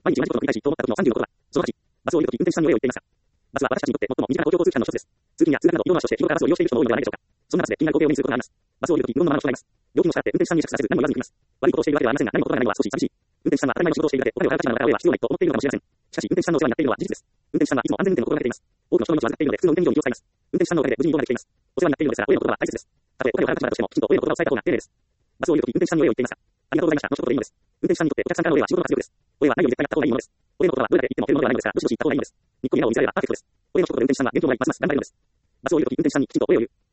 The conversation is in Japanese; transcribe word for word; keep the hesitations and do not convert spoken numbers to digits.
毎日同じことの繰り返しと思った時のさんじゅうのことは、そのはち、バスを見るとき運転手さんにお礼を言っていました。バスは私たちにとって最も身近な公共交通機関の一つです。通勤や通学など移動の足として日頃からバスを利用している人も多いのではないでしょうか。そんなバスで気になる光景を目にすることがあります。バスを見るとき無言のままの人がいます。料金を支払って運転手さんに着させず何も言わずに行きます。悪いことをしているわけではありませんが、何も言葉がないのは少し寂しい。運転手さんは当たり前の仕事をしているので、お金を払う価値があるからお礼は必要ないと思っているのかもしれません。しかし、運転手さんのお世話になっているのは事実です。運転手さんはいつも安全運転を心がけています。多くの人の命を預かっているので、普通の運転以上に気を使います。運転手さんのおかげで無事に移動ができています。お世話になっているのですから、お礼の言葉は大切です。たとえお金を払う立場だとしても、きちんとお礼の言葉を伝えた方が丁寧です。バスを見るとき運転手さんにお礼を言っていました。ありがとうございました。の一言でいいのです。運転手さんにとってお客さんからのお礼は仕事の活力です。お礼は何より絶対やった方がいいものです。お礼の言葉はどれだけ言っても出るものではないのですが、どしどし言った方がいいのです。にっこり笑顔を見せればパーフェクトです。お礼の一言で運転手さんが元気をもらいますます頑張れるのです。バスを見るとき運転手さんにきちんとお礼を言う。